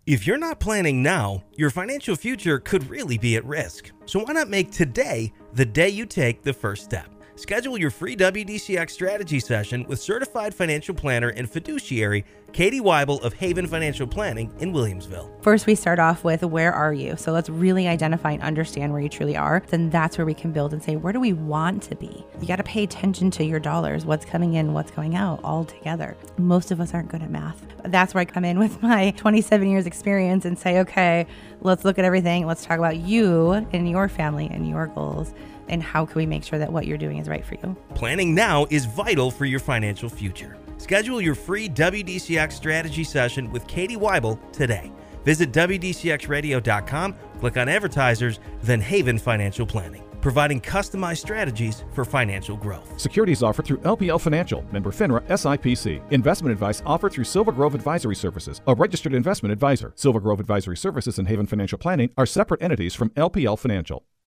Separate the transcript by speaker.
Speaker 1: If you're not planning now, your financial future could really be at risk. So why not make today the day you take the first step? Schedule your free WDCX strategy session with certified financial planner and fiduciary Katie Weibel of Haven Financial Planning in Williamsville.
Speaker 2: First, we start off with where are you? So let's really identify and understand where you truly are. Then that's where we can build and say, where do we want to be? You got to pay attention to your dollars, what's coming in, what's going out all together. Most of us aren't good at math. That's where I come in with my 27 years experience and say, okay, let's look at everything. Let's talk about you and your family and your goals. And how can we make sure that what you're doing is right for you?
Speaker 1: Planning now is vital for your financial future. Schedule your free WDCX strategy session with Katie Weibel today. Visit WDCXradio.com, click on advertisers, then Haven Financial Planning, providing customized strategies for financial growth.
Speaker 3: Securities offered through LPL Financial, member FINRA SIPC. Investment advice offered through Silver Grove Advisory Services, a registered investment advisor. Silver Grove Advisory Services and Haven Financial Planning are separate entities from LPL Financial.